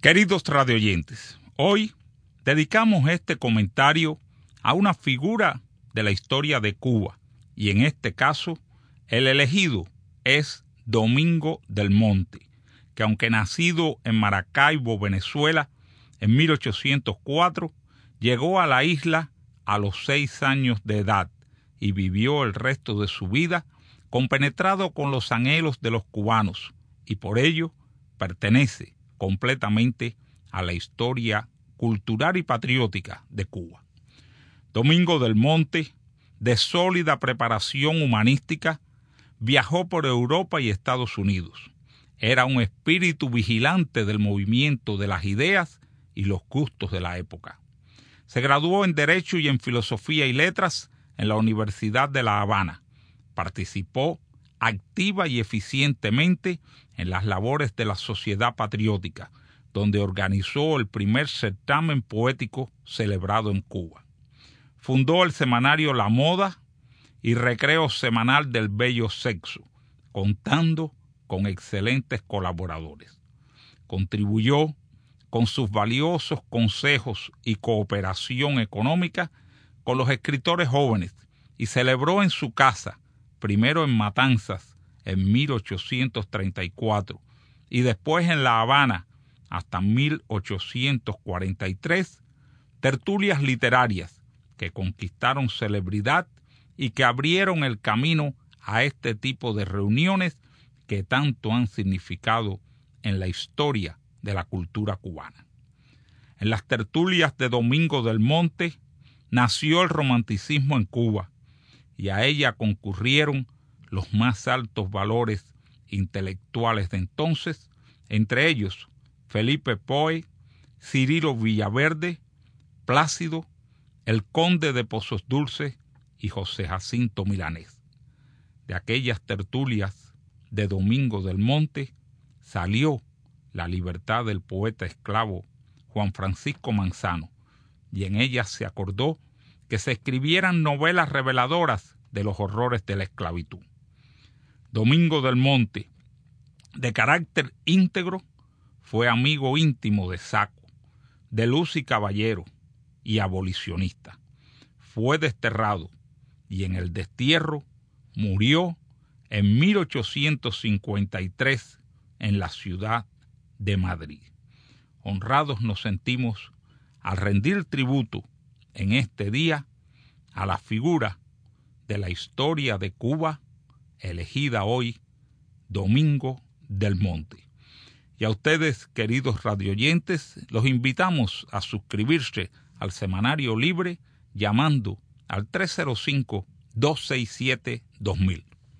Queridos radioyentes, hoy dedicamos este comentario a una figura de la historia de Cuba, y en este caso, el elegido es Domingo del Monte, que aunque nacido en Maracaibo, Venezuela, en 1804, llegó a la isla a los 6 años de edad y vivió el resto de su vida compenetrado con los anhelos de los cubanos, y por ello pertenece completamente a la historia cultural y patriótica de Cuba. Domingo del Monte, de sólida preparación humanística, viajó por Europa y Estados Unidos. Era un espíritu vigilante del movimiento de las ideas y los gustos de la época. Se graduó en Derecho y en Filosofía y Letras en la Universidad de La Habana. Participó activa y eficientemente en las labores de la Sociedad Patriótica, donde organizó el primer certamen poético celebrado en Cuba. Fundó el semanario La Moda y Recreo Semanal del Bello Sexo, contando con excelentes colaboradores. Contribuyó con sus valiosos consejos y cooperación económica con los escritores jóvenes y celebró en su casa, primero en Matanzas en 1834 y después en La Habana hasta 1843, tertulias literarias que conquistaron celebridad y que abrieron el camino a este tipo de reuniones que tanto han significado en la historia de la cultura cubana. En las tertulias de Domingo del Monte nació el romanticismo en Cuba, y a ella concurrieron los más altos valores intelectuales de entonces, entre ellos Felipe Poe, Cirilo Villaverde, Plácido, el conde de Pozos Dulces y José Jacinto Milanés. De aquellas tertulias de Domingo del Monte salió La libertad del poeta esclavo Juan Francisco Manzano, y en ellas se acordó que se escribieran novelas reveladoras de los horrores de la esclavitud. Domingo del Monte, de carácter íntegro, fue amigo íntimo de Saco, de Lucy Caballero y abolicionista. Fue desterrado y en el destierro murió en 1853 en la ciudad de Madrid. Honrados nos sentimos al rendir tributo en este día a la figura de la historia de Cuba, elegida hoy, Domingo del Monte. Y a ustedes, queridos radioyentes, los invitamos a suscribirse al Semanario Libre llamando al 305-267-2000.